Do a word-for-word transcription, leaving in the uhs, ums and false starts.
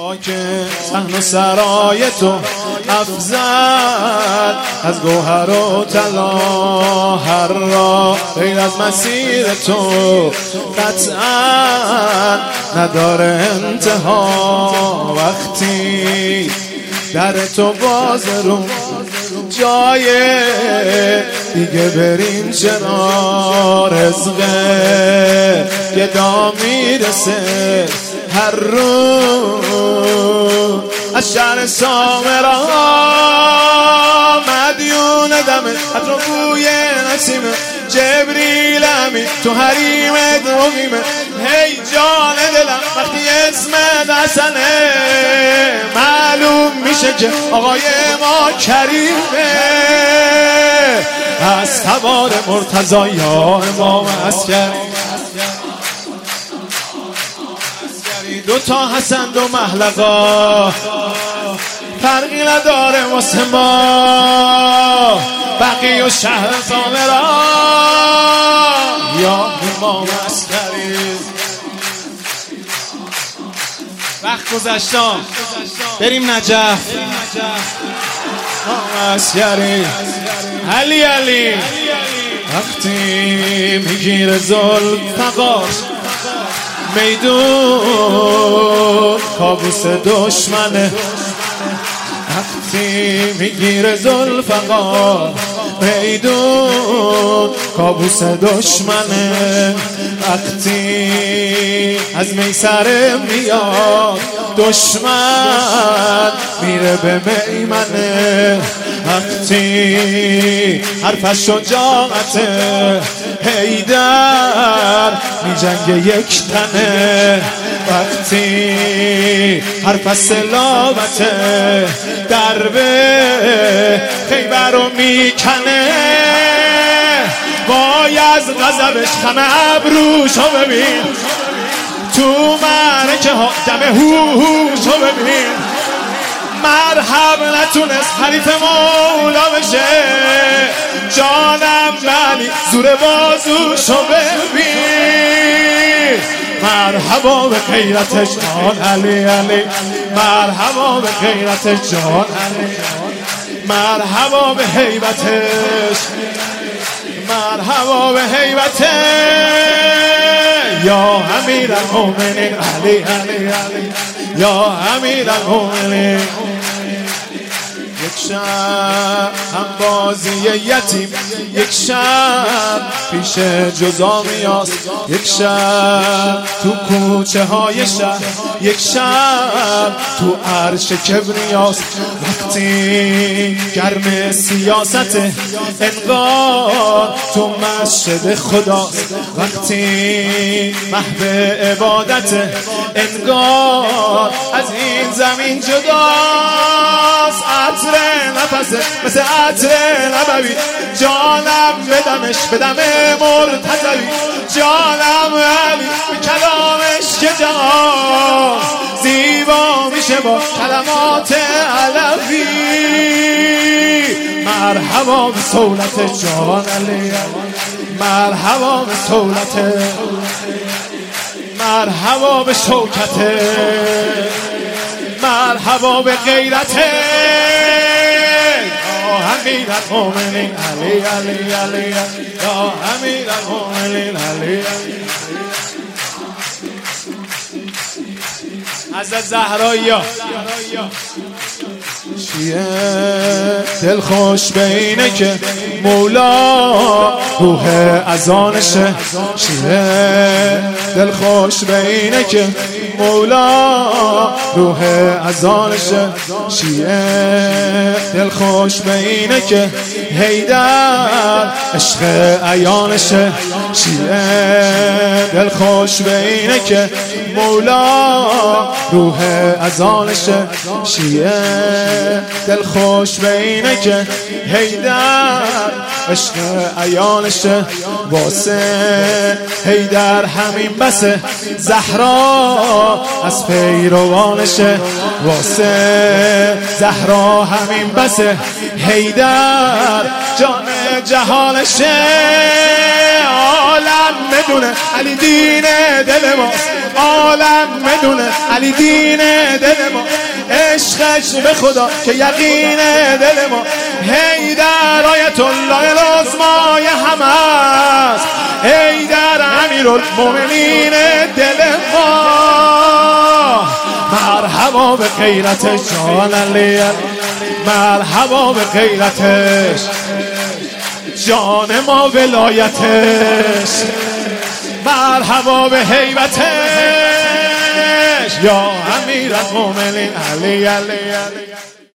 خاک صحن و سرای تو افضل از گوهر و طلا، هر را غیر از مسیر تو قطعا نداره انتها. وقتی در تو باز رو جای دیگه بریم چرا، رزقه گدا میرسه هر رو از شهر سامرا. مدیون دمه حتی بوی نسیمه جبریل امین تو حریمت مقیمه. هی جان دلم وقتی اسمت حسنه معلوم میشه که آقای ما کریمه. از تبار مرتضی یا امام عسکری، دو تا حسن دو محلقا فرقی نداره واسه ما، بقیه و شهر سامرا یا امام عسکری. وقت گذشتم بریم نجف. امام عسکری علی علی وقتی میگیره ذوالفقار میدون کابوس دشمنه. وقتی میگیره ذوالفقار میدون کابوس دشمنه. وقتی از میسره میاد دشمن میره به میمنه. وقتی حرفش شجاعته حیدر میجنگه یک تنه. وقتی حرف سلامته دربه خیبر رو میکنه. وای از غضبش خم ابروشو ببین، تو معرکه ها دم هو هوشو ببین. مرحب نتونست حریف مولا بشه، جانم بلی زور بازوشو ببین. مرحبا به غیرتش جان علی علی، مرحبا به غیرتش جان علی، مرحبا به هیبتش، مرحبا به هیبتش یا امیر المؤمنین علی علی علی یا امیر المؤمنین. یک شب هم بازی یتیم، یک شب پیش جزامیاست، یک شب تو کوچه های شهر، یک شب تو عرش کبریاست. وقتی گرم سیاست انگار تو مسجد خداست، وقتی محو عبادت انگار از این زمین جداست. عطر نفسه مثل عطر نبوی، جانم بدمش بدم مرتضوی، جانم علی به کلامش که جهان زیبا میشه با کلمات علوی. مرحبا به صولت جان علی، مرحبا به صولت، مرحبا به شوکت، مرحبا به غیرته یا امیر المؤمنین علی علی علی یا امیر المؤمنین علی علی. حضرت زهرایی چیه دل خوش به اینه که مولا روح اذانشه، چیه دل خوش به اینه که مولا روح اذانشه، چیه دل خوش به اینه که حیدر عشق عیانشه، چیه دل خوش به اینه که مولا روح اذانشه، چیه دل خوش به اینه که حیدر عشق عیانشه. واسه حیدر همین بسه، زهرا از پیروانشه، واسه زهرا همین بسه، حیدر جان جهانشه، عالم بدونه علی دین دل ما، عالم بدونه علی دین دل ما، عشقش به خدا که یقین دل ما، حیدر آیت الله العظمای همه است، حیدر امیرالمومنین دل ما، مرحبا به غیرتش جان علی، مرحبا به غیرتش جان ما ولایتش، مرحبا به هیبتش یا امیرالمومنین علی علی علی.